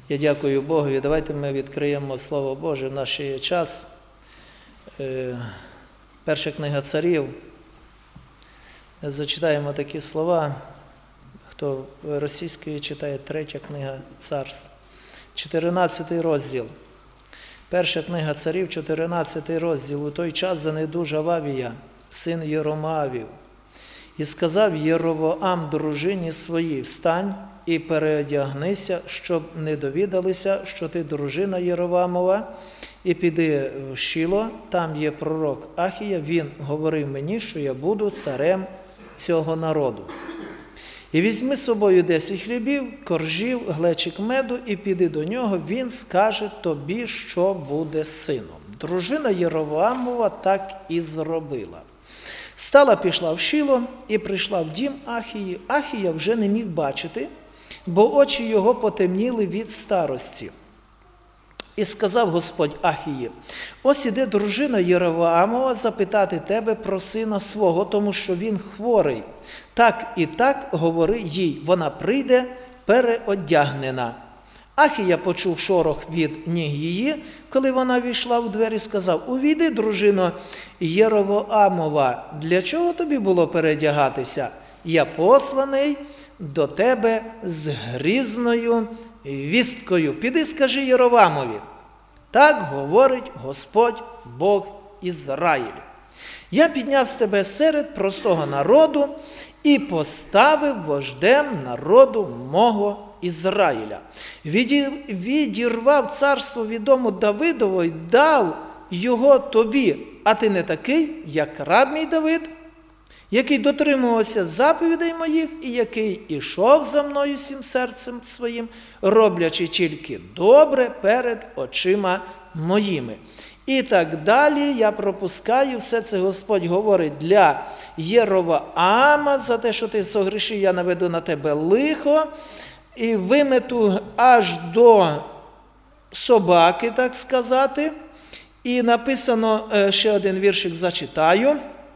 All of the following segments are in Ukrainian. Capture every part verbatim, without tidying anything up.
Я дякую Богові. Давайте ми відкриємо Слово Боже в наш час. Перша книга Царів. Зачитаємо такі слова. Хто російською читає, третя книга Царств. чотирнадцятий розділ. Перша книга Царів, чотирнадцятий розділ. У той час занедужав Авія, син Єромоавів. І сказав Єровоам дружині своїй: встань і переодягнися, щоб не довідалися, що ти дружина Єровоамова, і піди в Шіло, там є пророк Ахія, він говорив мені, що я буду царем цього народу. І візьми з собою десять хлібів, коржів, глечик меду, і піди до нього, він скаже тобі, що буде сином. Дружина Єровоамова так і зробила. Стала, пішла в Шіло і прийшла в дім Ахії. Ахія вже не міг бачити, бо очі його потемніли від старості. І сказав Господь Ахії: ось іде дружина Єровоамова запитати тебе про сина свого, тому що він хворий. Так і так говори їй, вона прийде переодягнена. Ахія почув шорох від ніг її, коли вона війшла в двері, сказав: увійди, дружино Єровоамова, для чого тобі було передягатися? Я посланий до тебе з грізною вісткою. Піди, скажи Єровоамові: так говорить Господь Бог Ізраїлю. Я підняв з тебе серед простого народу і поставив вождем народу мого Ізраїля. Відірвав царство від дому Давидового й дав його тобі, а ти не такий, як раб мій Давид, який дотримувався заповідей моїх і який ішов за мною всім серцем своїм, роблячи тільки добре перед очима моїми. І так далі я пропускаю, все це Господь говорить для Єровоама, за те, що ти согрішив, я наведу на тебе лихо, і вимету аж до собаки, так сказати. І написано, ще один віршик зачитаю.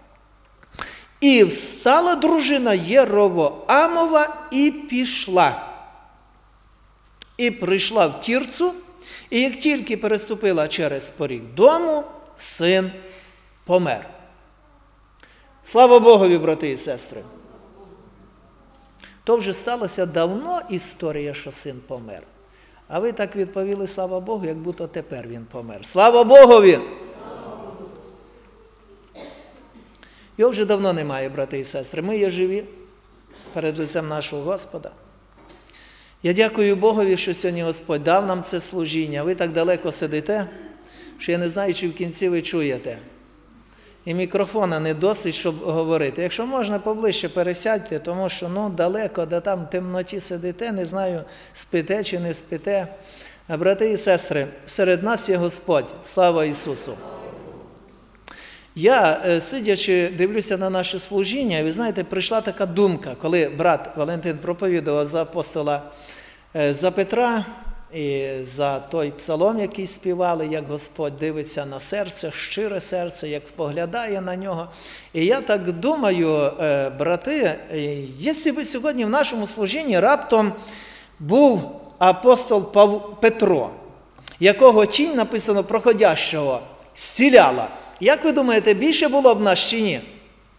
І встала дружина Єровоамова і пішла. І прийшла в Тірцу, і як тільки переступила через поріг дому, син помер. Слава Богові, брати і сестри! То вже сталося давно історія, що син помер. А ви так відповіли: слава Богу, як будто тепер він помер. Слава Богові! Його вже давно немає, брати і сестри. Ми є живі перед лицем нашого Господа. Я дякую Богові, що сьогодні Господь дав нам це служіння. Ви так далеко сидите, що я не знаю, чи в кінці ви чуєте. І мікрофона не досить, щоб говорити. Якщо можна, поближче пересядьте, тому що ну, далеко, де там в темноті сидите, не знаю, спите чи не спите. А брати і сестри, серед нас є Господь. Слава Ісусу! Я, сидячи, дивлюся на наше служіння, і ви знаєте, прийшла така думка, коли брат Валентин проповідував за апостола, за Петра, і за той псалом, який співали, як Господь дивиться на серце, щире серце, як споглядає на нього. І я так думаю, брати, якщо би сьогодні в нашому служінні раптом був апостол Пав... Петро, якого тінь, написано, проходящого, зціляла, як ви думаєте, більше було б нас чи ні?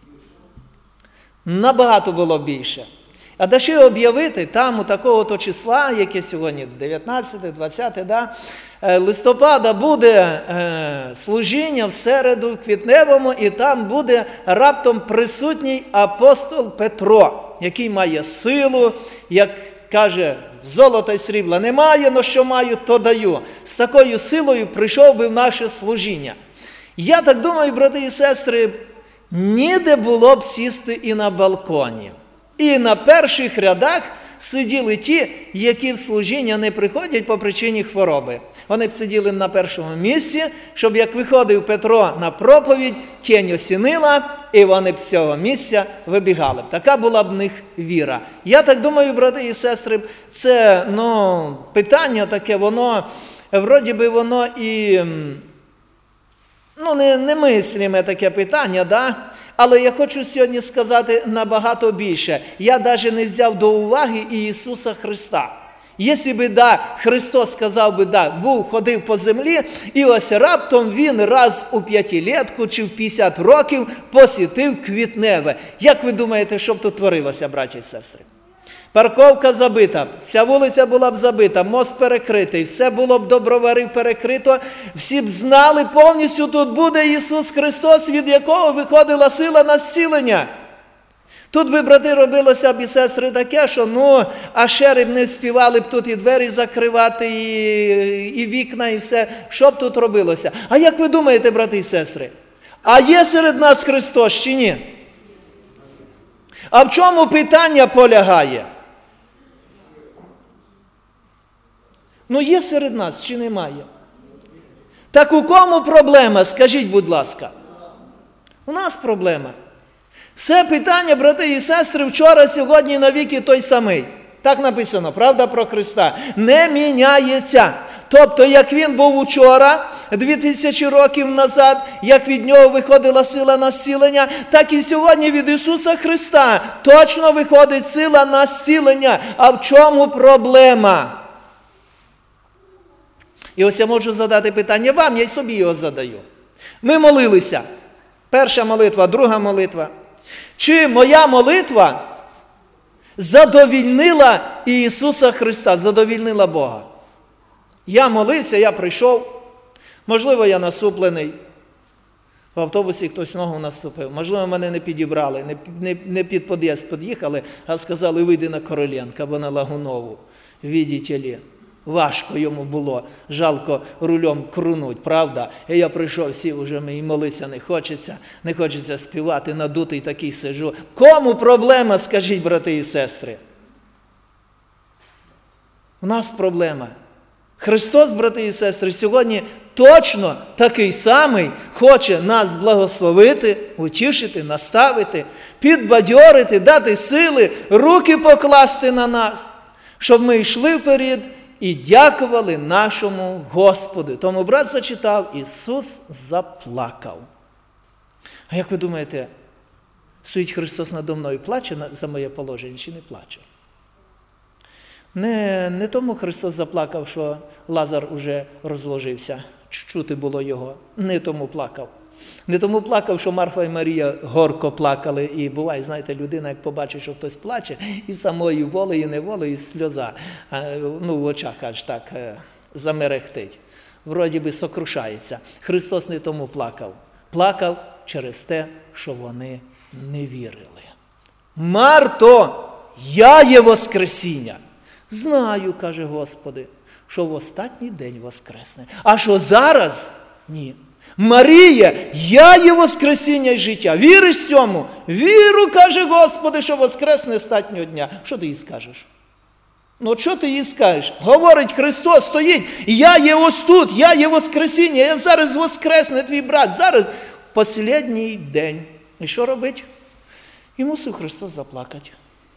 Набагато було більше. А де ще об'явити там у такого-то числа, яке сьогодні дев'ятнадцяте, двадцяте, да, листопада буде е, служіння в середу, в квітневому, і там буде раптом присутній апостол Петро, який має силу, як каже, золота й срібла немає, но що маю, то даю. З такою силою прийшов би в наше служіння. Я так думаю, брати і сестри, ніде було б сісти і на балконі. І на перших рядах сиділи ті, які в служіння не приходять по причині хвороби. Вони б сиділи на першому місці, щоб як виходив Петро на проповідь, тінь осінила, і вони б з цього місця вибігали. Така була б в них віра. Я так думаю, брати і сестри, це ну, питання таке, воно, вроді би воно і, ну, не, не мислиме таке питання, да? Але я хочу сьогодні сказати набагато більше. Я навіть не взяв до уваги і Ісуса Христа. Якщо би, да, Христос сказав би, да, був, ходив по землі, і ось раптом він раз у п'ятилітку чи в п'ятдесят років посітив Квітневе. Як ви думаєте, що б тут творилося, браті і сестри? Парковка забита, вся вулиця була б забита, мост перекритий, все було б до броварів перекрито, всі б знали повністю, тут буде Ісус Христос, від якого виходила сила на зцілення. Тут би, брати, робилося б і сестри таке, що, ну, а шери б не співали б тут і двері закривати, і, і вікна, і все. Що б тут робилося? А як ви думаєте, брати і сестри? А є серед нас Христос чи ні? А в чому питання полягає? Ну, є серед нас чи немає? Так у кому проблема, скажіть, будь ласка? У нас проблема. Все питання, брати і сестри, вчора, сьогодні, навіки той самий. Так написано, правда, про Христа. Не міняється. Тобто, як він був учора, дві тисячі років назад, як від нього виходила сила на зцілення, так і сьогодні від Ісуса Христа точно виходить сила на зцілення. А в чому проблема? І ось я можу задати питання вам, я й собі його задаю. Ми молилися. Перша молитва, друга молитва. Чи моя молитва задовільнила Ісуса Христа, задовільнила Бога? Я молився, я прийшов, можливо, я насуплений, в автобусі хтось ногу наступив, можливо, мене не підібрали, не, не, не під під'їзд під'їхали, а сказали, вийди на Короленка або на Лагунову, видите ли. Важко йому було, жалко рулем крунуть, правда? І я прийшов, всі вже мені молитися не хочеться, не хочеться співати, надутий такий сиджу. Кому проблема, скажіть, брати і сестри? У нас проблема. Христос, брати і сестри, сьогодні точно такий самий хоче нас благословити, утішити, наставити, підбадьорити, дати сили, руки покласти на нас, щоб ми йшли вперед і дякували нашому Господу. Тому брат зачитав, Ісус заплакав. А як ви думаєте, стоїть Христос надо мною, плаче за моє положення чи не плаче? Не, не тому Христос заплакав, що Лазар уже розложився, чути було його. Не тому плакав. Не тому плакав, що Марфа і Марія горко плакали. І буває, знаєте, людина, як побачить, що хтось плаче, і самої волею, неволею, сльоза, ну, в очах аж так замерехтить. Вроді би сокрушається. Христос не тому плакав. Плакав через те, що вони не вірили. Марто, я є Воскресіння. Знаю, каже Господи, що в останній день воскресне. А що зараз? Ні. Марія, я є Воскресіння й життя. Віриш цьому? Віру, каже Господи, що воскресне останнього дня. Що ти їй скажеш? Ну, що ти їй скажеш? Говорить Христос, стоїть, я є ось тут, я є Воскресіння, я зараз воскресне, твій брат, зараз останній день. І що робить? І мусив Христос заплакати.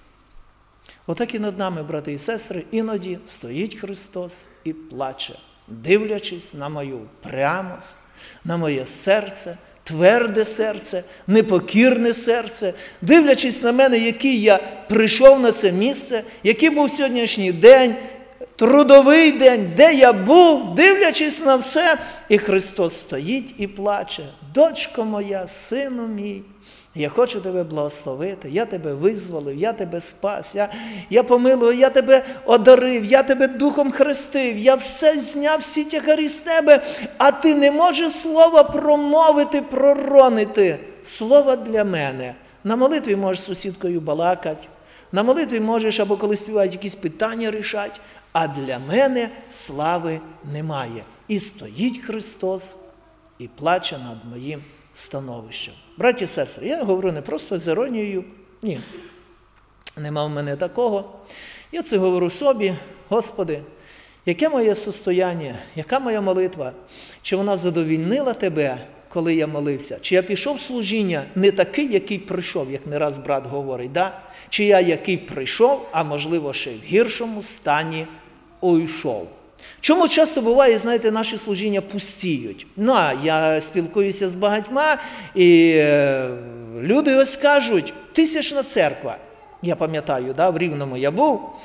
Отак і над нами, брати і сестри, іноді стоїть Христос і плаче, дивлячись на мою прямость, на моє серце, тверде серце, непокірне серце, дивлячись на мене, який я прийшов на це місце, який був сьогоднішній день, трудовий день, де я був, дивлячись на все, і Христос стоїть і плаче. Дочко моя, сину мій, я хочу тебе благословити, я тебе визволив, я тебе спас, я, я помилував, я тебе одарив, я тебе духом хрестив, я все зняв, всі тягарі з тебе, а ти не можеш слова промовити, проронити. Слово для мене. На молитві можеш з сусідкою балакати, на молитві можеш, або коли співають, якісь питання рішати, а для мене слави немає. І стоїть Христос і плаче над моїм становищем. Браті і сестри, я говорю не просто з іронією, ні, нема в мене такого. Я це говорю собі, Господи, яке моє состояння, яка моя молитва, чи вона задовільнила Тебе, коли я молився, чи я пішов в служіння не такий, який прийшов, як не раз брат говорить, да? Чи я який прийшов, а можливо ще в гіршому стані уйшов. Чому часто буває, знаєте, наші служіння пустіють? Ну, а я спілкуюся з багатьма, і е, люди ось кажуть, тисячна церква. Я пам'ятаю, да, в Рівному я був,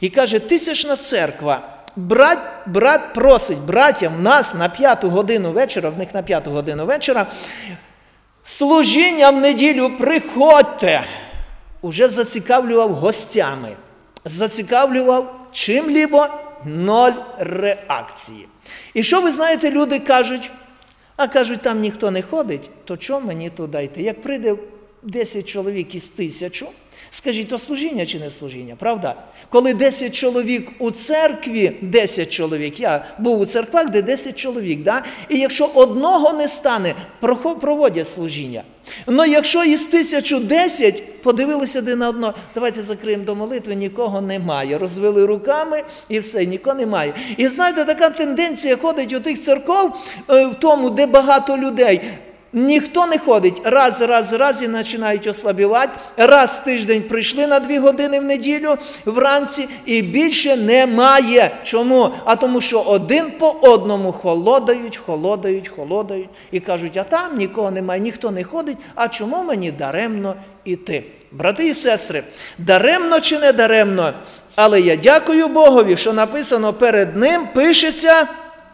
І каже, тисячна церква, брат, брат просить братям нас на п'яту годину вечора, в них на п'яту годину вечора, служіння в неділю приходьте. Уже зацікавлював гостями, зацікавлював чим-либо, ноль реакції. І що ви знаєте, люди кажуть? А кажуть, там ніхто не ходить, то чого мені туди йти? Як прийде десять чоловік із тисячу, скажіть, то служіння чи не служіння, правда? Коли десять чоловік у церкві, десять чоловік, я був у церквах, де десять чоловік, да? І якщо одного не стане, проводять служіння. Но якщо із тисячу десять, подивилися один на одного, давайте закриємо до молитви, нікого немає. Розвели руками і все, нікого немає. І знаєте, така тенденція ходить у тих церков, в тому, де багато людей. Ніхто не ходить. Раз, раз, раз і починають ослабівати. Раз в тиждень прийшли на дві години в неділю вранці і більше немає. Чому? А тому, що один по одному холодають, холодають, холодають. І кажуть, а там нікого немає, ніхто не ходить, а чому мені даремно іти? Брати і сестри, даремно чи не даремно, але я дякую Богові, що написано перед ним, пишеться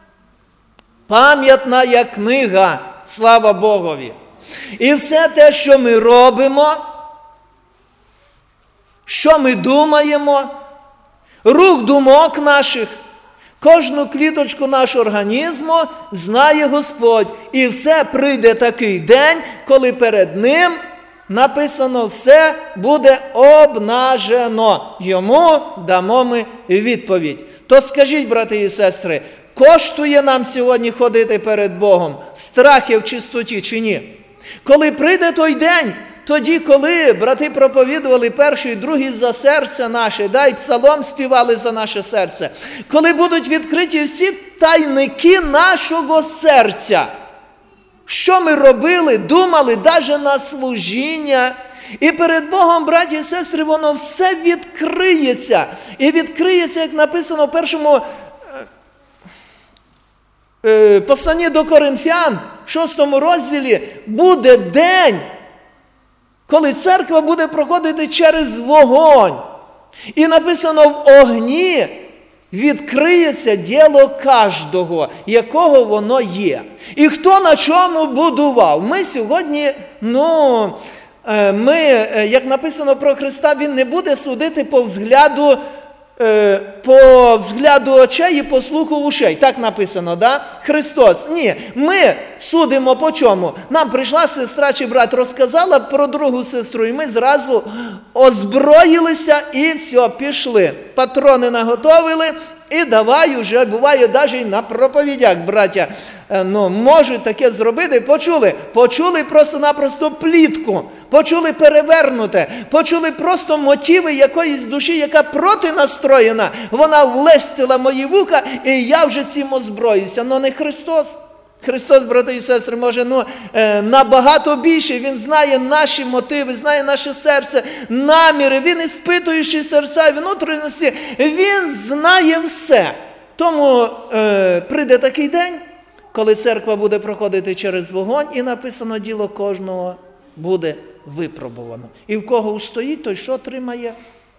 пам'ятна книга. Слава Богові! І все те, що ми робимо, що ми думаємо, рух думок наших, кожну кліточку нашого організму знає Господь. І все прийде такий день, коли перед ним написано, все буде обнажено. Йому дамо ми відповідь. То скажіть, брати і сестри, коштує нам сьогодні ходити перед Богом в страхі, в чистоті чи ні? Коли прийде той день, тоді, коли брати проповідували перший, другий за серце наше, да, і псалом співали за наше серце, коли будуть відкриті всі тайники нашого серця, що ми робили, думали, навіть на служіння, і перед Богом, браті і сестри, воно все відкриється. І відкриється, як написано в першому посланні до Коринфян, в шостому розділі, буде день, коли церква буде проходити через вогонь. І написано, в огні відкриється діло кожного, якого воно є. І хто на чому будував. Ми сьогодні, ну, ми, як написано про Христа, Він не буде судити по взгляду по взгляду очей і по слуху ушей. Так написано, да? Христос. Ні, ми судимо по чому? Нам прийшла сестра чи брат, розказала про другу сестру, і ми зразу озброїлися і все, пішли. Патрони наготовили, і давай уже, буває, навіть на проповідях, браття, ну, можуть таке зробити. Почули? Почули просто-напросто плітку. Почули перевернуте. Почули просто мотиви якоїсь душі, яка проти настроєна. Вона влестила мої вуха, і я вже цим озброївся. Но не Христос. Христос, брати і сестри, може, ну, набагато більше. Він знає наші мотиви, знає наше серце, наміри. Він іспитуючий серця і внутрішності. Він знає все. Тому е, прийде такий день, коли церква буде проходити через вогонь, і написано, діло кожного буде випробувано. І в кого устоїть, той що отримає?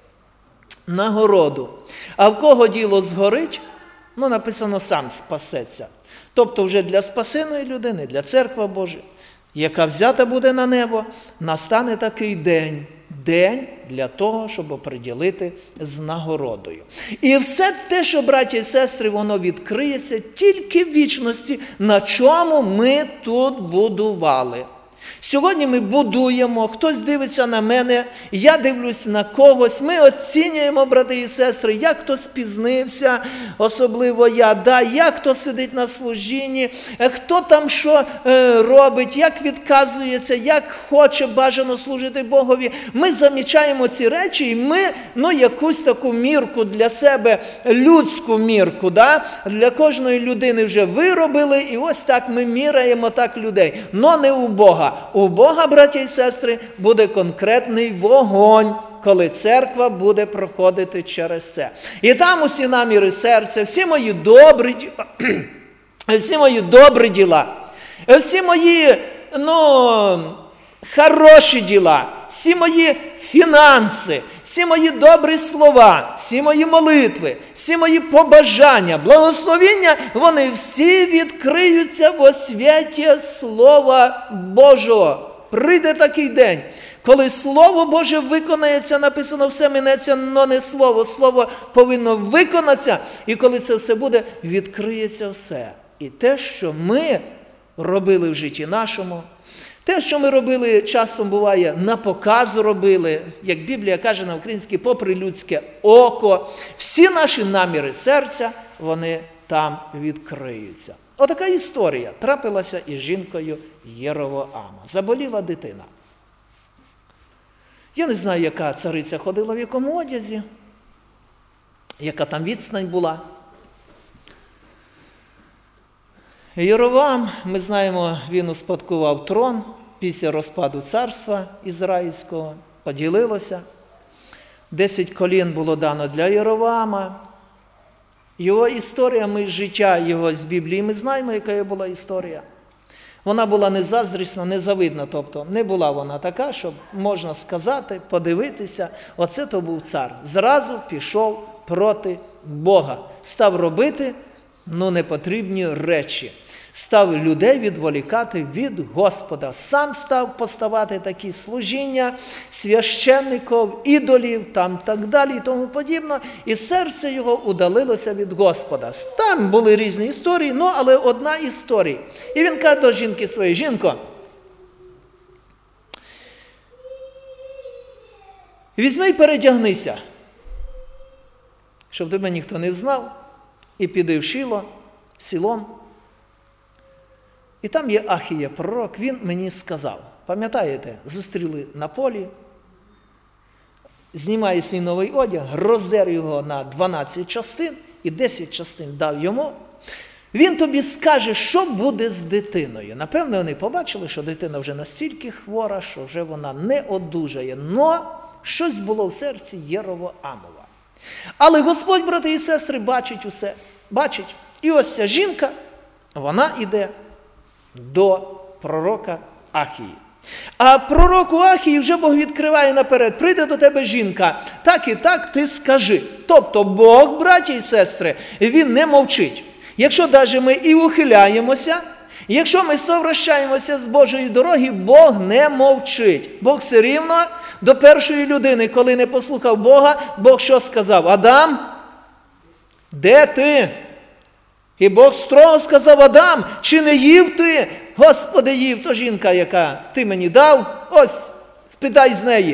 Нагороду. А в кого діло згорить, ну, написано, сам спасеться. Тобто вже для спасеної людини, для церкви Божої, яка взята буде на небо, настане такий день. День для того, щоб оприділити з нагородою. І все те, що, браті і сестри, воно відкриється тільки в вічності, на чому ми тут будували. Сьогодні ми будуємо, хтось дивиться на мене, я дивлюсь на когось, ми оцінюємо, брати і сестри, як хто спізнився, особливо я, да, як хто сидить на служінні, хто там що е, робить, як відказується, як хоче бажано служити Богові. Ми замічаємо ці речі, і ми, ну, якусь таку мірку для себе, людську мірку, да, для кожної людини вже виробили, і ось так ми міряємо так людей, но не у Бога. У Бога, браті і сестри, буде конкретний вогонь, коли церква буде проходити через це. І там усі наміри серця, всі мої добрі діла, всі мої добрі діла, всі мої, ну, хороші діла, всі мої фінанси, всі мої добрі слова, всі мої молитви, всі мої побажання, благословіння, вони всі відкриються в освяті Слова Божого. Прийде такий день, коли Слово Боже виконається, написано все минеться, но не Слово. Слово повинно виконатися, і коли це все буде, відкриється все. І те, що ми робили в житті нашому, те, що ми робили, часто буває, на показ робили, як Біблія каже на українській, попри людське око, всі наші наміри серця, вони там відкриються. Отака історія трапилася із жінкою Єровоама. Заболіла дитина. Я не знаю, яка цариця ходила в якому одязі, яка там відстань була. Єровоам, ми знаємо, він успадкував трон після розпаду царства ізраїльського, поділилося. Десять колін було дано для Єровоама. Його історія, ми життя його з Біблії, ми знаємо, яка була історія. Вона була не заздрісна, не завидна, тобто не була вона така, щоб можна сказати, подивитися, оце то був цар. Зразу пішов проти Бога, став робити, ну, непотрібні речі. Став людей відволікати від Господа. Сам став поставати такі служіння священників, ідолів, там так далі і тому подібне. І серце його удалилося від Господа. Там були різні історії, ну, але одна історія. І він каже до жінки своєї: жінко, візьми й передягнися, щоб тебе ніхто не взнав, і піди в Шіло, Сілом. І там є Ахія, пророк, він мені сказав, пам'ятаєте, зустріли на полі, знімає свій новий одяг, роздер його на дванадцять частин і десять частин дав йому. Він тобі скаже, що буде з дитиною. Напевно, вони побачили, що дитина вже настільки хвора, що вже вона не одужає. Но щось було в серці Єровоамова. Але Господь, брати і сестри, бачить усе. Бачить. І ось ця жінка, вона йде до пророка Ахії. А пророку Ахії вже Бог відкриває наперед: прийде до тебе жінка, так і так ти скажи. Тобто Бог, браті і сестри, він не мовчить. Якщо навіть ми і ухиляємося, якщо ми совращаємося з Божої дороги, Бог не мовчить. Бог все рівно до першої людини, коли не послухав Бога, Бог що сказав? Адам, де ти? І Бог строго сказав: Адам, чи не їв ти? Господи, їв. То жінка, яка ти мені дав, ось, спитай з неї.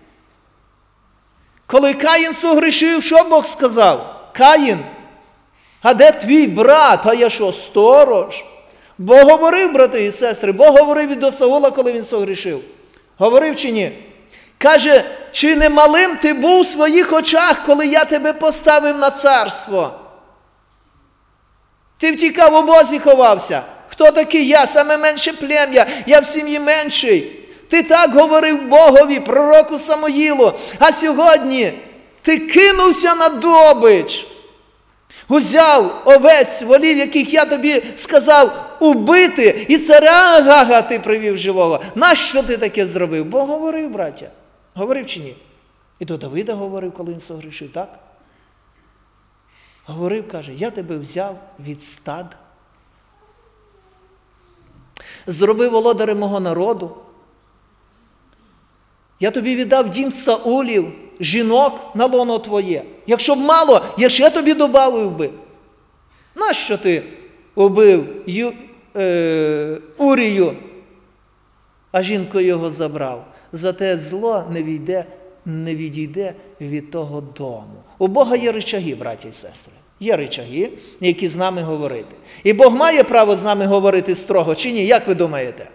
Коли Каїн согрішив, що Бог сказав? Каїн, а де твій брат? А я що, сторож? Бог говорив, брати і сестри, Бог говорив і до Саула, коли він согрішив. Говорив чи ні? Каже: чи не малим ти був у своїх очах, коли я тебе поставив на царство? Ти втікав, в обозі ховався. Хто такий я? Саме менше плем'я, я в сім'ї менший. Ти так говорив Богові, пророку Самуїлу, а сьогодні ти кинувся на добич. Узяв овець, волів, яких я тобі сказав убити, і царя Агага ти привів живого. Нащо ти таке зробив? Бог говорив, браття. Говорив чи ні? І до Давида говорив, коли він согрішив, так? Говорив, каже: я тебе взяв від стад, зробив володарем мого народу, я тобі віддав дім Саулів, жінок на лоно твоє. Якщо б мало, я ще тобі добавив би. Нащо ти убив Ю, е, Урію, а жінку його забрав? Зате зло не війде, не відійде від того дому. У Бога є ричаги, браті і сестри. Є ричаги, які з нами говорити. І Бог має право з нами говорити строго, чи ні? Як ви думаєте?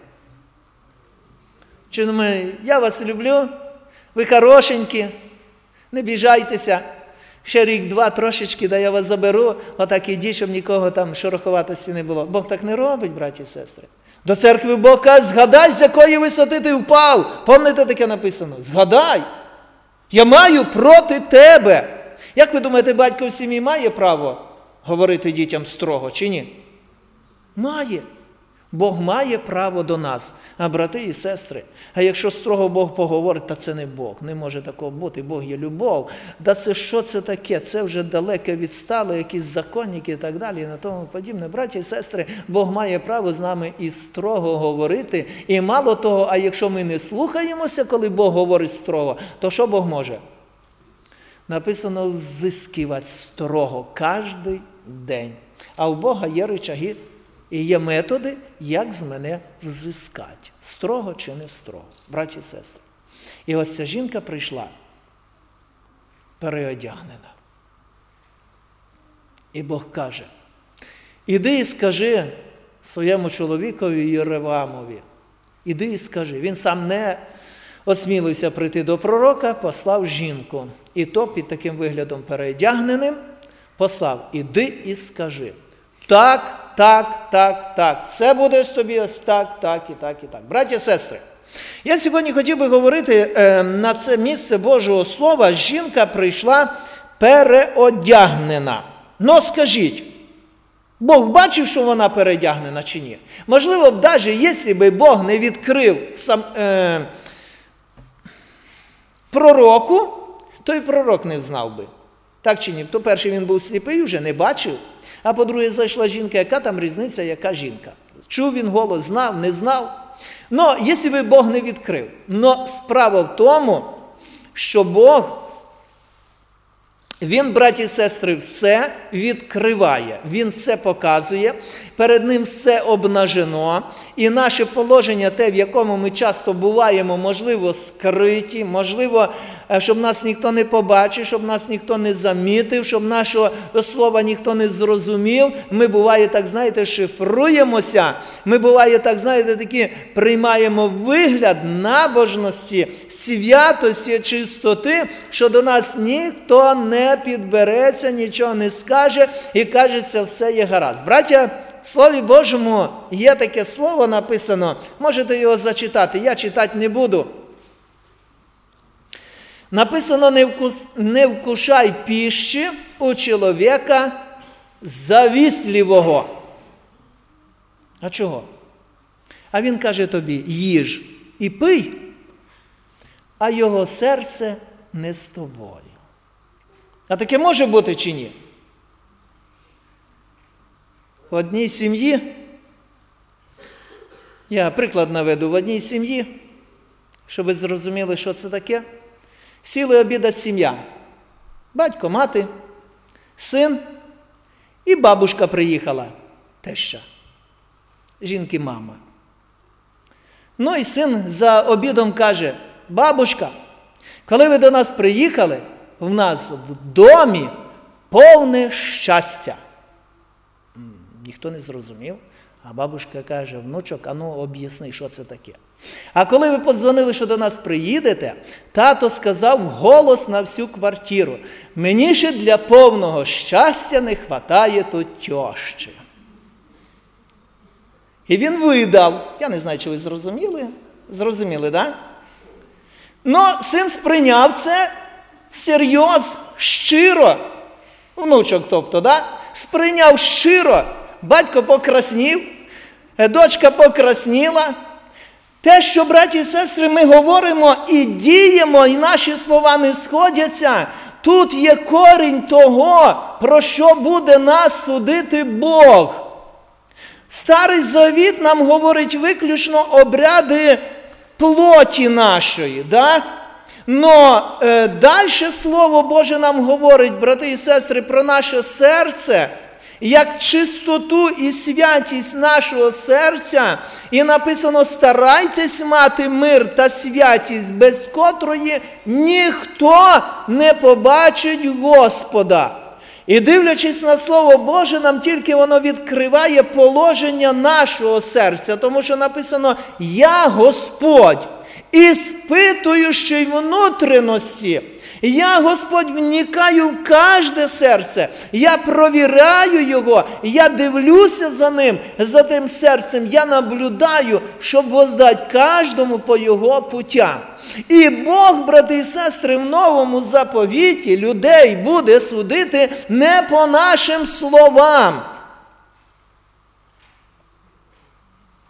Чи думаєте: я вас люблю, ви хорошенькі, не біжайтеся, ще рік-два трошечки, да я вас заберу, отак ідіть, щоб нікого там шороховатості не було. Бог так не робить, браті і сестри. До церкви Бог каже: згадай, з якої висоти ти впав. Пам'ятаєте, таке написано? Згадай. Я маю проти тебе. Як ви думаєте, батько в сім'ї має право говорити дітям строго, чи ні? Має. Бог має право до нас, а брати і сестри. А якщо строго Бог поговорить, то це не Бог. Не може такого бути. Бог є любов. Да це що це таке? Це вже далеке відстало, якісь законники і так далі, і на тому подібне. Браті і сестри, Бог має право з нами і строго говорити. І мало того, а якщо ми не слухаємося, коли Бог говорить строго, то що Бог може? Написано взискувати строго кожен день. А у Бога є рычаги і є методи, як з мене взискати. Строго чи не строго. Браті і сестри. І ось ця жінка прийшла переодягнена. І Бог каже, іди і скажи своєму чоловікові Єровамові. Іди і скажи. Він сам не осмілився прийти до пророка, послав жінку. І то під таким виглядом переодягненим послав, іди і скажи. Так, так, так, так. Все буде з тобі ось так, так і так і так. Браті і сестри, я сьогодні хотів би говорити е, на це місце Божого Слова. Жінка прийшла переодягнена. Но скажіть, Бог бачив, що вона переодягнена чи ні? Можливо, навіть якщо б Бог не відкрив сам, е, пророку, то і пророк не знав би. Так чи ні? То перший він був сліпий, вже не бачив. А по-друге, зайшла жінка, яка там різниця, яка жінка? Чув він голос, знав, не знав. Но, якщо би Бог не відкрив. Но справа в тому, що Бог, Він, браті і сестри, все відкриває. Він все показує, перед Ним все обнажено. І наше положення, те, в якому ми часто буваємо, можливо, скриті, можливо, щоб нас ніхто не побачив, щоб нас ніхто не замітив, щоб нашого слова ніхто не зрозумів. Ми, буває, так, знаєте, шифруємося. Ми, буває, так, знаєте, такі приймаємо вигляд набожності, святості, чистоти, що до нас ніхто не підбереться, нічого не скаже і кажеться, все є гаразд. Браття, в Слові Божому є таке слово написано, можете його зачитати, я читати не буду. Написано, не, вкус, не вкушай пищі у чоловіка завісливого. А чого? А він каже тобі, їж і пий, а його серце не з тобою. А таке може бути чи ні? В одній сім'ї, я приклад наведу, в одній сім'ї, щоб ви зрозуміли, що це таке, сіли обідати сім'я. Батько, мати, син і бабушка приїхала, теща, жінки мама. Ну і син за обідом каже, бабушка, коли ви до нас приїхали, в нас в домі повне щастя. Ніхто не зрозумів, а бабушка каже, внучок, а ну об'ясни, що це таке. А коли ви подзвонили, що до нас приїдете, тато сказав голос на всю квартиру, мені ще для повного щастя не хватає тут тьощі. І він видав, я не знаю, чи ви зрозуміли, зрозуміли, так? Да? Но син сприйняв це всерйоз, щиро, внучок тобто, да? Сприйняв щиро, батько покраснів, дочка покрасніла. Те, що, браті і сестри, ми говоримо і діємо, і наші слова не сходяться, тут є корінь того, про що буде нас судити Бог. Старий Завіт нам говорить виключно обряди плоті нашої, да? Но е, далі Слово Боже нам говорить, брати і сестри, про наше серце, як чистоту і святість нашого серця. І написано, старайтесь мати мир та святість, без котрої ніхто не побачить Господа. І дивлячись на Слово Боже, нам тільки воно відкриває положення нашого серця, тому що написано, я Господь, іспитуючий внутрішності. Я, Господь, вникаю в кожне серце, я провіряю його, я дивлюся за ним, за тим серцем, я наблюдаю, щоб воздати кожному по його путям. І Бог, брати і сестри, в новому заповіті людей буде судити не по нашим словам.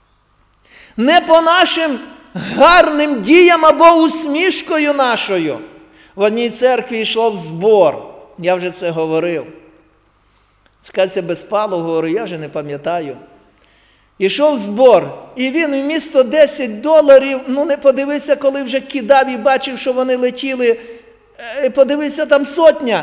не по нашим гарним діям або усмішкою нашою. В одній церкві йшов збор, я вже це говорив. Скажеться Безпалов, говорю, я вже не пам'ятаю. Ішов збор, і він вмісто десять доларів, ну не подивився, коли вже кидав і бачив, що вони летіли, подивився, там сотня.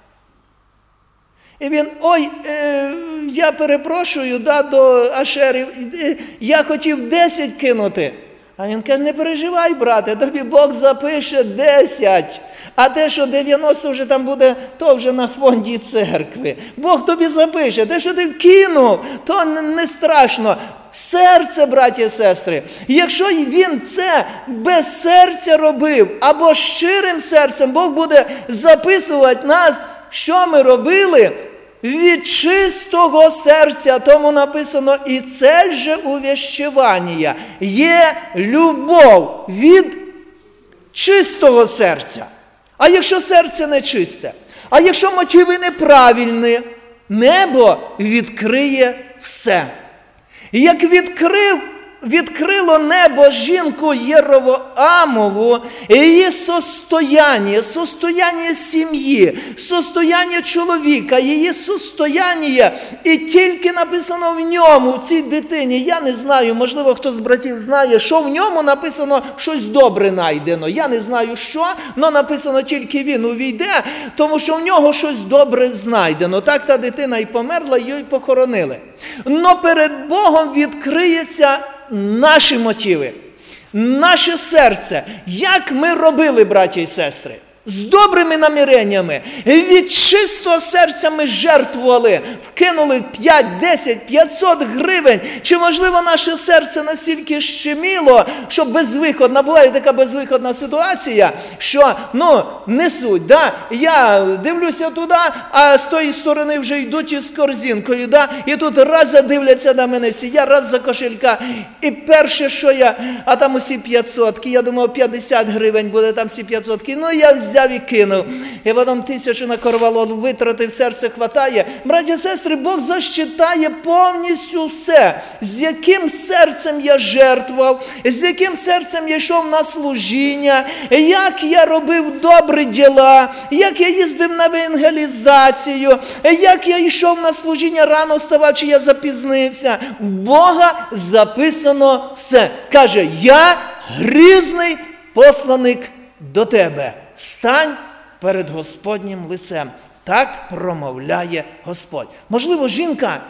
І він, ой, е, я перепрошую, да, до ашерів, е, я хотів десять кинути. А він каже, не переживай, брате, тобі Бог запише десять. А те, що дев'яносто вже там буде, то вже на фонді церкви. Бог тобі запише. Те, що ти вкинув, то не страшно. Серце, браті і сестри. Якщо він це без серця робив, або щирим серцем, Бог буде записувати нас, що ми робили від чистого серця. Тому написано, і цель же увещевання є любов від чистого серця. А якщо серце не чисте, а якщо мотиви неправильні, небо відкриє все. І як відкрив, відкрило небо жінку Єровоамову, її состояння, состояння сім'ї, состояння чоловіка, її состояння, і тільки написано в ньому, в цій дитині, я не знаю, можливо, хто з братів знає, що в ньому написано щось добре найдено. Я не знаю що, але написано тільки він увійде, тому що в нього щось добре знайдено. Так та дитина і померла, її похоронили. Но перед Богом відкриється наші мотиви, наше серце, як ми робили, браті і сестри, з добрими наміреннями, від чистого серця ми жертвували, вкинули п'ять, десять, п'ятсот гривень, чи можливо наше серце настільки щеміло, що безвиходна, буває така безвиходна ситуація, що, ну, несуть, да, я дивлюся туди, а з тої сторони вже йдуть із корзинкою, да, і тут раз задивляться на мене всі, я раз за кошелька, і перше, що я, а там усі п'ятсотки, я думав, п'ятдесят гривень буде, там всі п'ятсотки, ну, я взяв і кинув. І потім тисячу на корвалол витратив, серце хватає. Браті і сестри, Бог засчитає повністю все. З яким серцем я жертвував, з яким серцем я йшов на служіння, як я робив добрі діла, як я їздив на евангелізацію, як я йшов на служіння, рано вставав, чи я запізнився. В Бога записано все. Каже, я грізний посланик до тебе. Стань перед Господнім лицем. Так промовляє Господь. Можливо, жінка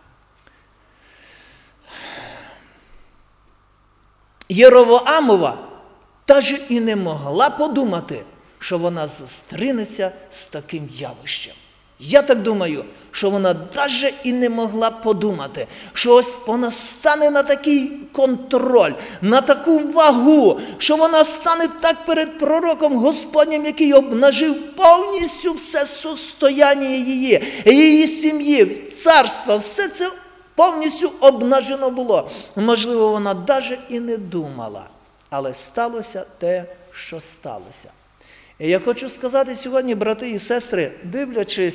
Єровоамова навіть і не могла подумати, що вона зустрінеться з таким явищем. Я так думаю, що вона навіть і не могла подумати, що ось вона стане на такий контроль, на таку вагу, що вона стане так перед пророком Господнім, який обнажив повністю все состояння її, її сім'ї, царства, все це повністю обнажено було. Можливо, вона навіть і не думала, але сталося те, що сталося. І я хочу сказати сьогодні, брати і сестри, дивлячись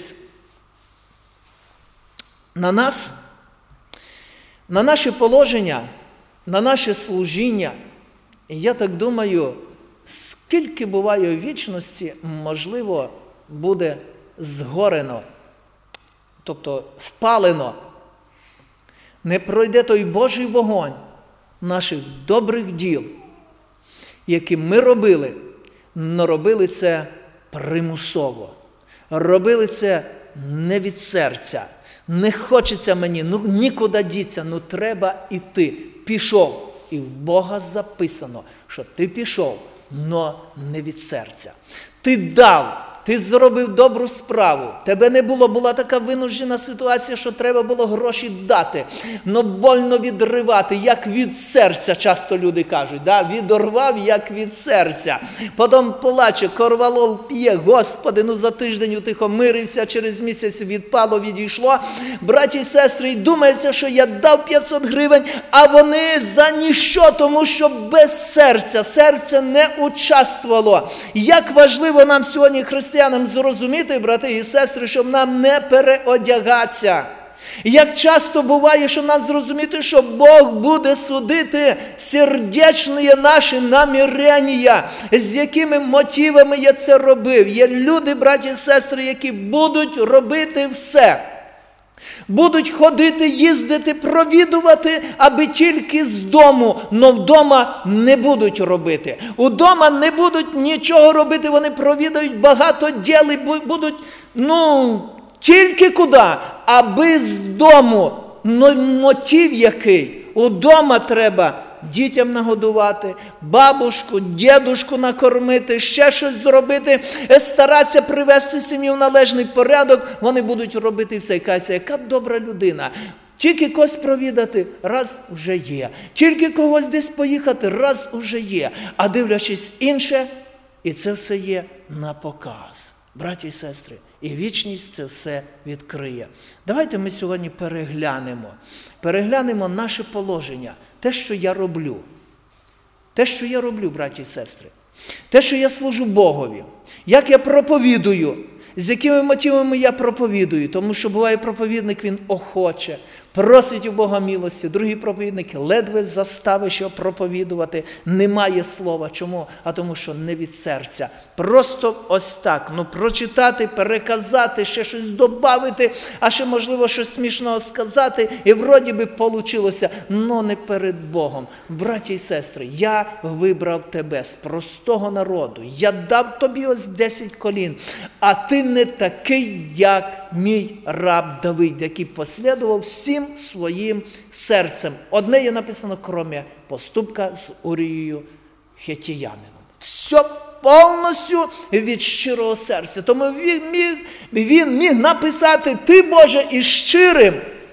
на нас, на наше положення, на наше служіння, я так думаю, скільки буває у вічності, можливо, буде згорено, тобто спалено. Не пройде той Божий вогонь наших добрих діл, які ми робили, но робили це примусово, робили це не від серця. Не хочеться мені, ну нікуди діться, ну треба іти. Пішов. І в Бога записано, що ти пішов, но не від серця. Ти дав, ти зробив добру справу. Тебе не було, була така винуждена ситуація, що треба було гроші дати. Но больно відривати, як від серця, часто люди кажуть. Да? Відорвав, як від серця. Потім плаче, корвалол п'є, Господи, ну за тиждень утихомирився, через місяць відпало, відійшло. Браті і сестри, і думається, що я дав п'ятсот гривень, а вони за ніщо, тому що без серця, серце не участвувало. Як важливо нам сьогодні, християнам, зрозуміти, брати і сестри, щоб нам не переодягатися. Як часто буває, що нам зрозуміти, що Бог буде судити сердечні наші намірення, з якими мотивами я це робив. Є люди, браті і сестри, які будуть робити все. Будуть ходити, їздити, провідувати, аби тільки з дому, но вдома не будуть робити. Удома не будуть нічого робити, вони провідають багато діл і будуть, ну, тільки куди? Аби з дому. Но мотив який? Удома треба дітям нагодувати, бабушку, дідушку накормити, ще щось зробити, старатися привести сім'ю в належний порядок, вони будуть робити все. І кажуть, яка добра людина. Тільки когось провідати, раз уже є. Тільки когось десь поїхати, раз уже є. А дивлячись інше, і це все є на показ. Браті і сестри, і вічність це все відкриє. Давайте ми сьогодні переглянемо. Переглянемо наше положення. Те, що я роблю. Те, що я роблю, браті і сестри. Те, що я служу Богові. Як я проповідую. З якими мотивами я проповідую. Тому що буває проповідник, він охоче. Просить у Бога милості. Другий проповідник ледве заставить, що проповідувати. Немає слова. Чому? А тому, що не від серця. Просто ось так. Ну, прочитати, переказати, ще щось додати, а ще, можливо, щось смішного сказати. І вроді би получилося, но не перед Богом. Браті і сестри, я вибрав тебе з простого народу. Я дав тобі ось десять колін. А ти не такий, як мій раб Давид, який послідував всім своїм серцем. Одне є написано, крім поступка з Урією Хеттянином. Все повністю від щирого серця. Тому він міг, він міг написати, ти, Боже, із щирим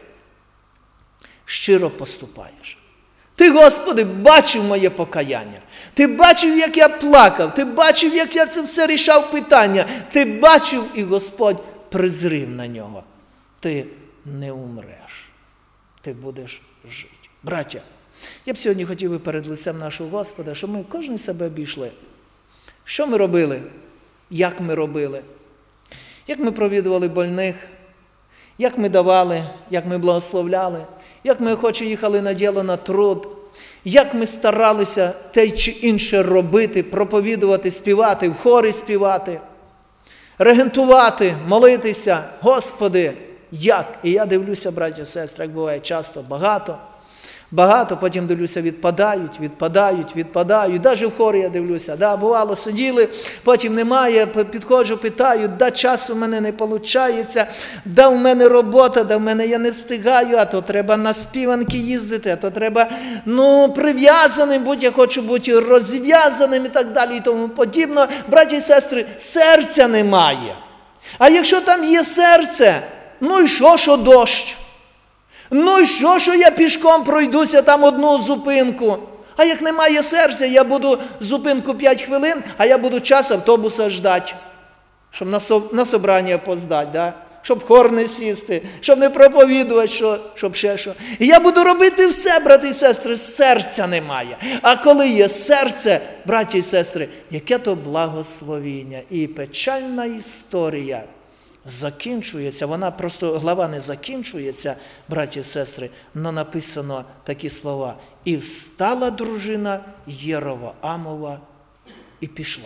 щиро поступаєш. Ти, Господи, бачив моє покаяння. Ти бачив, як я плакав. Ти бачив, як я це все рішав питання. Ти бачив, і Господь призрів на нього. Ти не умреш. Ти будеш жити. Браття, я б сьогодні хотів би перед лицем нашого Господа, щоб ми кожен себе обійшли. Що ми робили? Як ми робили? Як ми провідували больних? Як ми давали? Як ми благословляли? Як ми охоче їхали на діло, на труд? Як ми старалися те чи інше робити, проповідувати, співати, в хорі співати? Регентувати, молитися, Господи, як? І я дивлюся, браті і сестри, як буває часто, багато, багато, потім дивлюся, відпадають, відпадають, відпадають. Навіть в хорі я дивлюся, да, бувало, сиділи, потім немає, підходжу, питаю, да, часу в мене не виходить, да, в мене робота, да, в мене я не встигаю, а то треба на співанки їздити, а то треба, ну, прив'язаним бути, я хочу бути розв'язаним і так далі, і тому подібно. Браті і сестри, серця немає. А якщо там є серце, ну і що, що дощ? Ну і що, що я пішком пройдуся там одну зупинку? А як немає серця, я буду зупинку п'ять хвилин, а я буду час автобуса ждати, щоб на, со, на собрання поздати, да? Щоб хор не сісти, щоб не проповідувати, що, щоб ще що. І я буду робити все, брати і сестри, серця немає. А коли є серце, браті і сестри, яке то благословіння. І печальна історія закінчується, вона просто, глава не закінчується, браті і сестри, але написано такі слова. І встала дружина Єровоамова і пішла.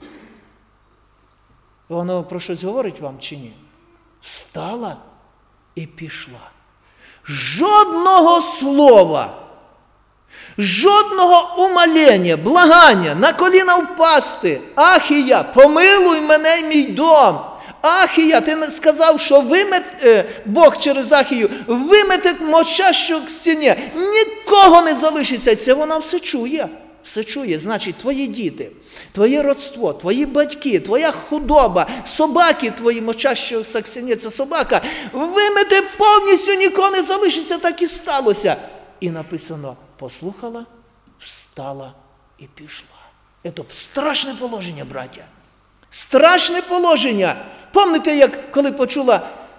Воно про щось говорить вам чи ні? Встала і пішла. Жодного слова, жодного умолення, благання, на коліна впасти. Ахія, помилуй мене й мій дом. Ахія, ти сказав, що вимет, е, Бог через Ахію вимете мочащу к стіні. Нікого не залишиться. Це вона все чує. Все чує. Значить, твої діти, твоє родство, твої батьки, твоя худоба, собаки твої мочащі к стіні, це собака, вимете повністю, нікого не залишиться. Так і сталося. І написано, послухала, встала і пішла. Це страшне положення, браття. Страшне положення. Пам'ятаєте, як коли почула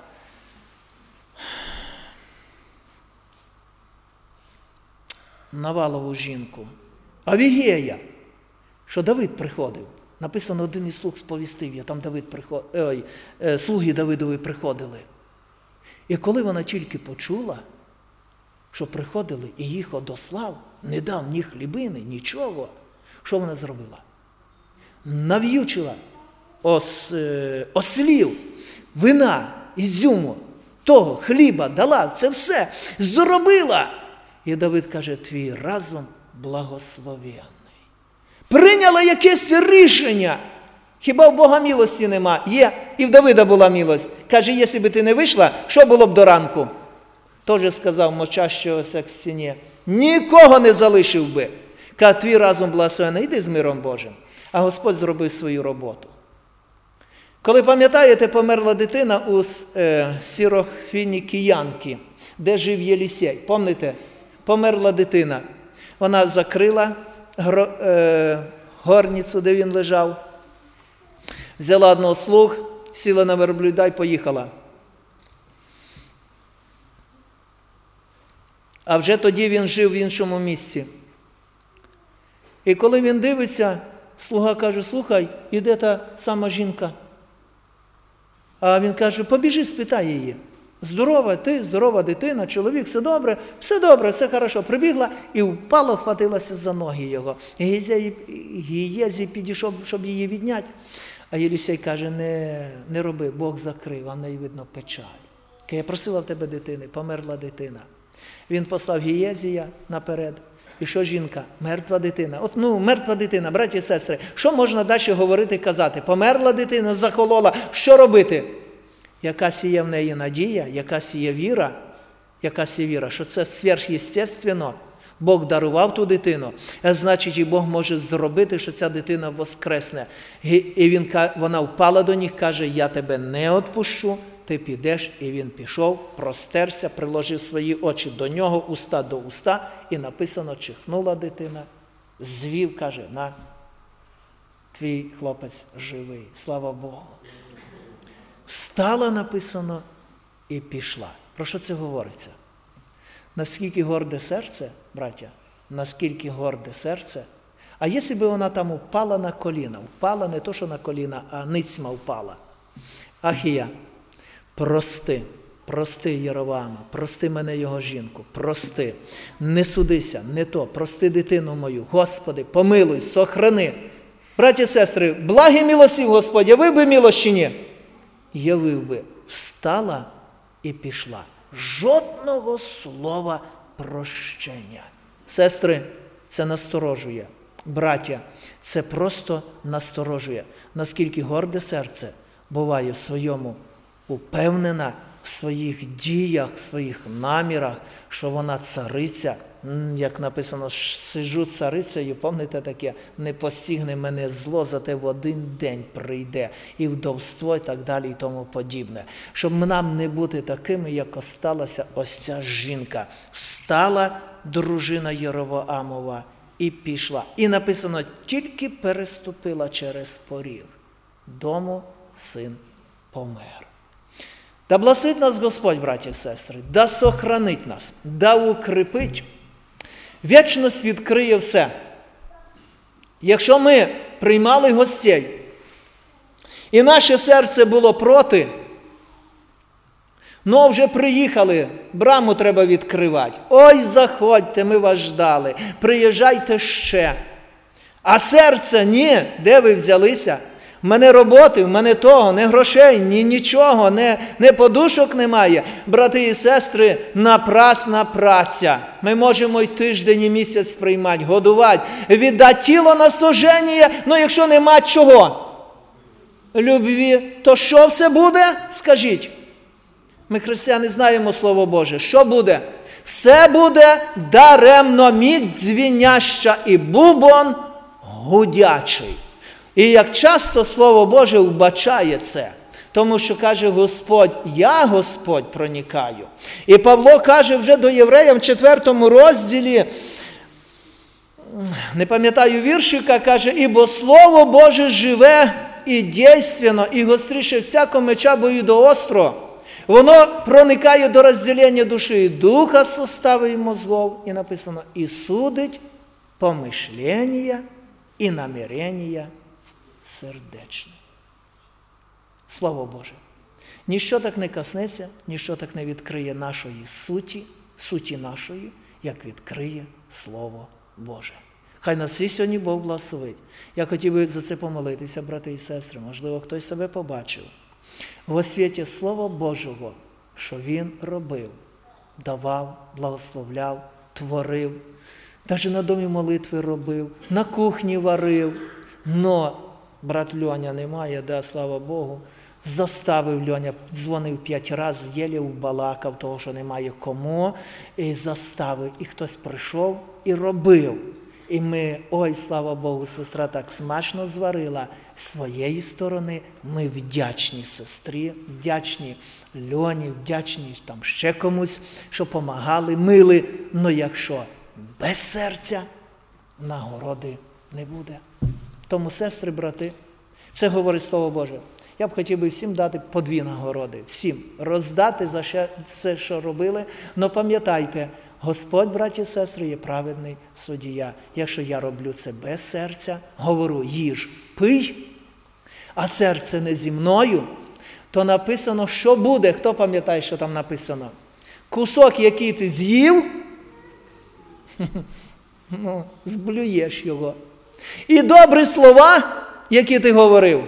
Навалову жінку, Авігея, що Давид приходив. Написано, один із слуг сповістив, я там Давид приходив, ой, слуги Давидові приходили. І коли вона тільки почула, що приходили і їх одослав, не дав ні хлібини, нічого, що вона зробила? Нав'ючила ос, е, ослів, вина, ізюму, того хліба дала, це все зробила. І Давид каже, твій разум благословенний. Прийняла якесь рішення. Хіба в Бога милості нема? Є. І в Давида була милость. Каже, якщо б ти не вийшла, що було б до ранку? Тоже сказав мовчащогося к стіні. Нікого не залишив би. Каже, твій разум благословений, йди з миром Божим. А Господь зробив свою роботу. Коли, пам'ятаєте, померла дитина у е, Сірофінікіянки, де жив Єлісей. Пам'ятаєте? Померла дитина. Вона закрила гро, е, горницю, де він лежав. Взяла одного слуг, сіла на верблюда і поїхала. А вже тоді він жив в іншому місці. І коли він дивиться, слуга каже, слухай, іде та сама жінка. А він каже, побіжи, спитай її. Здорова ти, здорова дитина, чоловік, все добре, все добре, все хорошо. Прибігла і впала, вхватилася за ноги його. Гієзій підійшов, щоб її відняти. А Єлісей каже, не, не роби, Бог закрив, а в неї видно печаль. Каже, я просила в тебе дитини, померла дитина. Він послав Гієзія наперед. І що жінка? Мертва дитина. От, ну, мертва дитина, браті і сестри. Що можна далі говорити, казати? Померла дитина, захолола. Що робити? Якась є в неї надія, якась є віра, якась є віра, що це сверхъестественно. Бог дарував ту дитину, а значить і Бог може зробити, що ця дитина воскресне. І він, вона впала до них, каже, я тебе не відпущу, ти підеш. І він пішов, простерся, приложив свої очі до нього, уста до уста, і написано, чихнула дитина, звів, каже, на, твій хлопець живий, слава Богу. Встала, написано, і пішла. Про що це говориться? Наскільки горде серце, браття, наскільки горде серце. А якщо б вона там упала на коліна, впала не то, що на коліна, а ницьма впала. Ахія, прости, прости Єровоама, прости мене його жінку, прости, не судися, не то, прости дитину мою, Господи, помилуй, сохрани. Браті і сестри, благі милості Господь, явив би милость чи ні? Явив би, встала і пішла. Жодного слова прощення. Сестри, це насторожує. Браття, це просто насторожує. Наскільки горде серце буває в своєму упевнена, в своїх діях, в своїх намірах, що вона цариця. Як написано, сиджу царицею, пам'ятаєте таке, не постигне мене зло, зате в один день прийде, і вдовство, і так далі, і тому подібне. Щоб нам не бути такими, як осталася ось ця жінка. Встала дружина Єровоамова і пішла. І написано, тільки переступила через поріг дому, син помер. Да благословить нас Господь, браті і сестри, да сохранить нас, да укріпить. Вічність відкриє все. Якщо ми приймали гостей, і наше серце було проти, ну вже приїхали, браму треба відкривати. Ой, заходьте, ми вас ждали, приїжджайте ще. А серце, ні, де ви взялися? В мене роботи, в мене того, не грошей, ні нічого, не, не подушок немає. Брати і сестри, напрасна праця. Ми можемо й тиждень, і місяць приймати, годувати, віддати тіло на сожження, ну якщо нема чого? Любві, то що все буде? Скажіть. Ми, християни, знаємо Слово Боже. Що буде? Все буде даремно, мідь дзвіняща і бубон гудячий. І як часто Слово Боже вбачає це, тому що каже Господь, я Господь проникаю. І Павло каже вже до євреїв в четвертому розділі, не пам'ятаю віршика, каже, ібо Слово Боже живе і дійственно, і гостріше всякого меча боюдоостро. Воно проникає до розділення душі і духа, сустави і мозгов, і написано, і судить помишлення і намірення сердечне. Слава Боже! Ніщо так не коснеться, ніщо так не відкриє нашої суті, суті нашої, як відкриє Слово Боже. Хай нас всі сьогодні Бог благословить. Я хотів би за це помолитися, брати і сестри. Можливо, хтось себе побачив. В світі Слова Божого, що Він робив, давав, благословляв, творив, навіть на домі молитви робив, на кухні варив. Но брат Льоня немає, да, слава Богу, заставив Льоня, дзвонив п'ять разів, єлі убалакав, того, що немає кому, і заставив. І хтось прийшов і робив. І ми, ой, слава Богу, сестра так смачно зварила. З своєї сторони ми вдячні сестрі, вдячні Льоні, вдячні там ще комусь, що помагали, мили. Но якщо без серця, нагороди не буде. Тому, сестри, брати, це говорить Слово Боже. Я б хотів би всім дати по дві нагороди. Всім роздати за все, що робили. Но пам'ятайте, Господь, браті і сестри, є праведний суддя. Якщо я роблю це без серця, говорю, їж, пий, а серце не зі мною, то написано, що буде. Хто пам'ятає, що там написано? Кусок, який ти з'їв, ну, зблюєш його. І добрі слова, які ти говорив,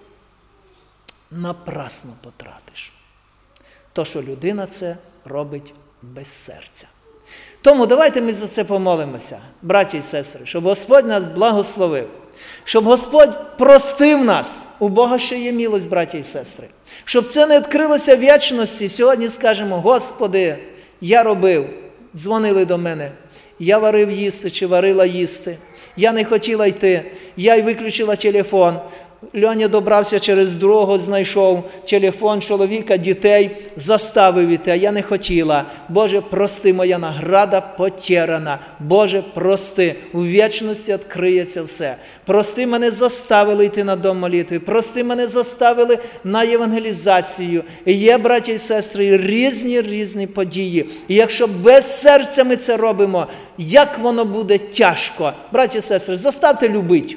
напрасно потратиш. То, що людина це робить без серця. Тому давайте ми за це помолимося, браті і сестри, щоб Господь нас благословив, щоб Господь простив нас. У Бога ще є милость, браті і сестри. Щоб це не відкрилося в вічності, сьогодні скажемо, Господи, я робив, дзвонили до мене, я варив їсти чи варила їсти, я не хотіла йти, я й виключила телефон. Льоня добрався через дорогу, знайшов телефон чоловіка, дітей, заставив іти, а я не хотіла. Боже, прости, моя награда потеряна. Боже, прости, у вічності відкриється все. Прости, мене заставили йти на дом молитви, прости, мене заставили на євангелізацію. І є, браті і сестри, різні-різні події. І якщо без серця ми це робимо, як воно буде тяжко. Браті і сестри, заставте любити.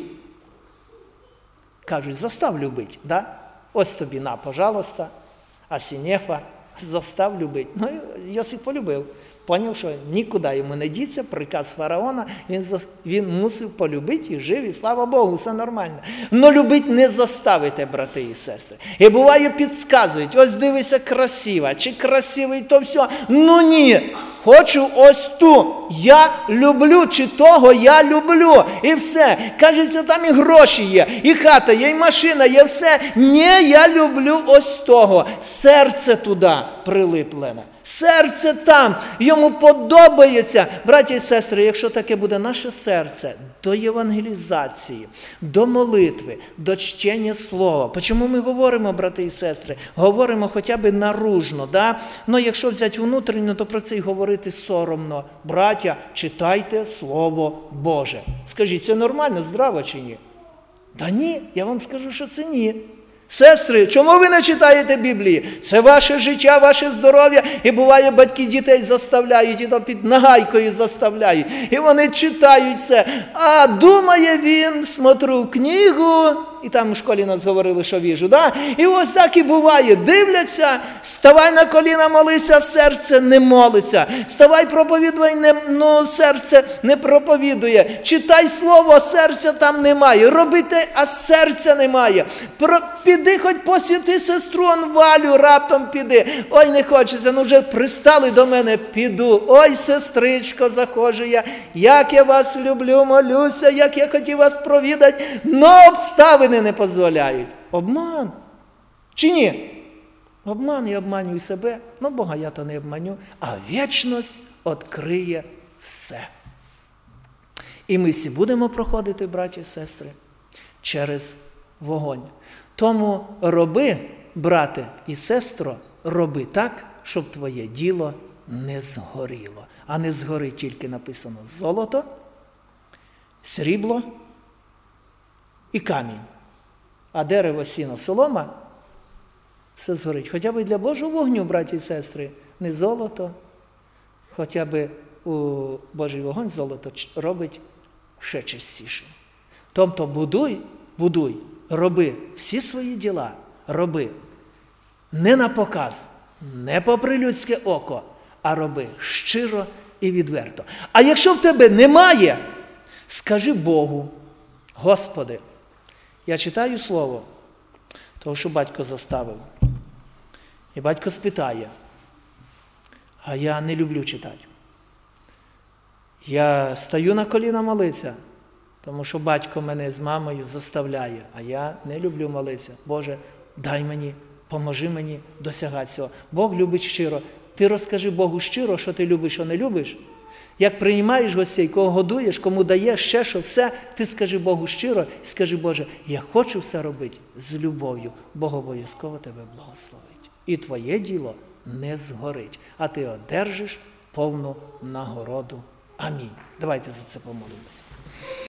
Кажуть, застав любити, да? Ось тобі на, пожалуйста, Асінефа, застав любити. Ну, Йосип полюбив. Поняв, що нікуди йому не діться, приказ фараона, він, він мусив полюбити і жив, і слава Богу, все нормально. Но любити не заставите, брати і сестри. І буває підказують, ось дивися, красива, чи красивий, то все. Ну ні, хочу ось ту, я люблю, чи того я люблю, і все. Кажеться, там і гроші є, і хата є, і машина є, все. Ні, я люблю ось того. Серце туди прилиплене. Серце там, йому подобається. Браті і сестри, якщо таке буде наше серце до євангелізації, до молитви, до чтення слова. Чому ми говоримо, брати і сестри? Говоримо хоча б наружно, да? Но якщо взяти внутрішньо, то про це й говорити соромно. Браття, читайте Слово Боже. Скажіть, це нормально, здраво чи ні? Та ні, я вам скажу, що це ні. Сестри, чому ви не читаєте Біблії? Це ваше життя, ваше здоров'я. І буває, батьки дітей заставляють, і то під нагайкою заставляють. І вони читають це. А думає він, смотрю книгу, і там в школі нас говорили, що віжу, да? І ось так і буває. Дивляться, ставай на коліна, молися, серце не молиться. Ставай, проповідуй, не, ну, серце не проповідує. Читай слово, серця там немає. Робите, а серця немає. Про, піди хоч посіти сестру Валю, раптом піди. Ой, не хочеться, ну вже пристали до мене, піду. Ой, сестричко, заходжу я, як я вас люблю, молюся, як я хотів вас провідати, но обставини не дозволяють. Обман. Чи ні? Обман, і обманюй себе. Ну, Бога я то не обманю. А вічність відкриє все. І ми всі будемо проходити, браті і сестри, через вогонь. Тому роби, брате і сестро, роби так, щоб твоє діло не згоріло. А не згорить тільки написано золото, срібло і камінь. А дерево, сіно, солома, все згорить. Хоча б для Божого вогню, браті і сестри, не золото, хоча б у Божий вогонь золото робить ще чистішим. Тобто будуй, будуй, роби всі свої діла, роби Не на показ, не попри людське око, а роби щиро і відверто. А якщо в тебе немає, скажи Богу: Господи, я читаю слово, того, що батько заставив. І батько спитає: а я не люблю читати. Я стаю на коліна молитися, тому що батько мене з мамою заставляє, а я не люблю молитися. Боже, дай мені, поможи мені досягати цього. Бог любить щиро. Ти розкажи Богу щиро, що ти любиш, що не любиш. Як приймаєш гостей, кого годуєш, кому даєш ще що, все, ти скажи Богу щиро і скажи: Боже, я хочу все робити з любов'ю. Бог обов'язково тебе благословить. І твоє діло не згорить, а ти одержиш повну нагороду. Амінь. Давайте за це помолимося.